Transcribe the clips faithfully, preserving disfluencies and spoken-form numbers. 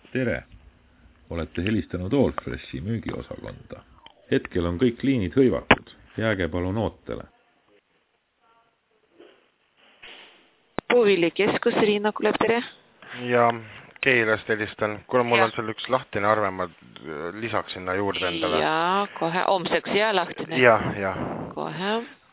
Tere! Olete helistanud Allfreshi müügiosakonda. Hetkel on kõik liinid hõivatud. Jääge palun ootele. Puuviljekeskus, Riina Kulev, tere! Ja Keilast helistan. Kuule, mul on seal üks lahtine arve, ma lisaks sinna juurde endale. Ja, kohe. Homseks ja lahtine? Ja, ja. Kohe.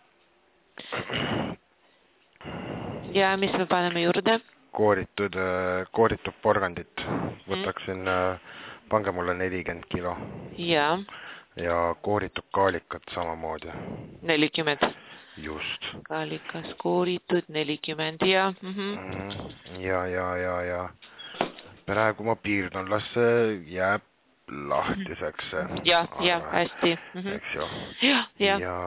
Ja mis me paneme juurde? Kooritud, kooritud porgandit. Võtaksin, mm. pange mulle nelikümmend kilo. Ja. Ja kooritud kaalikat samamoodi. nelikümmend. Just. Kaalikas kooritud nelikümmend ja. Mm-hmm. Ja, ja, ja, ja. Praegu ma piirdun, las see jääb lahtiseks. Ja, ja, hästi. Mm-hmm. Eks ju. Ja, ja. Ja...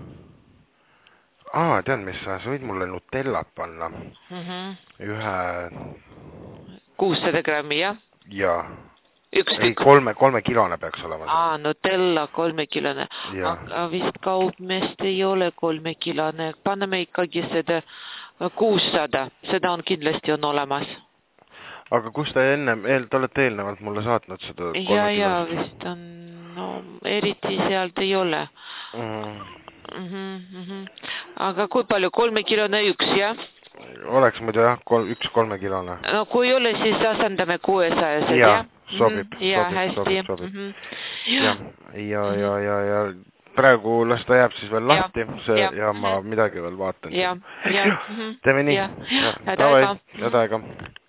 Aa, tead mis, sa võid mulle nutellat panna. Mm-hmm. Ühe... kuussada grammi, jah? Ja. Üks ei, kolme, kolme kilone peaks olema. Aa, Nutella kolme kilone. Ja. Aga vist kaupmeest ei ole kolme kilone. Paneme ikkagi seda kuussada. Seda on kindlasti on olemas. Aga kus te enne, eel, te olete eelnevalt mulle saatnud seda kolme ja, kilost? Ja, vist on, no, eriti sealt ei ole. Mm. Mm-hmm, mm-hmm. Aga kui palju? Kolme kilone üks, jah? Oleks muidu jah, kol, üks kolme kilone. No kui ei ole, siis asendame kuuesajased, ja? jah? Sobib, mm-hmm. ja, sobib, hästi. sobib, sobib. Mm-hmm. Ja, ja, ja, ja, ja praegu las ta jääb siis veel lahti ja, see, ja. ja ma midagi veel vaatan. Ja, ja. Teeme nii. Ja, ja. Ja, ja, ja, ja, ja.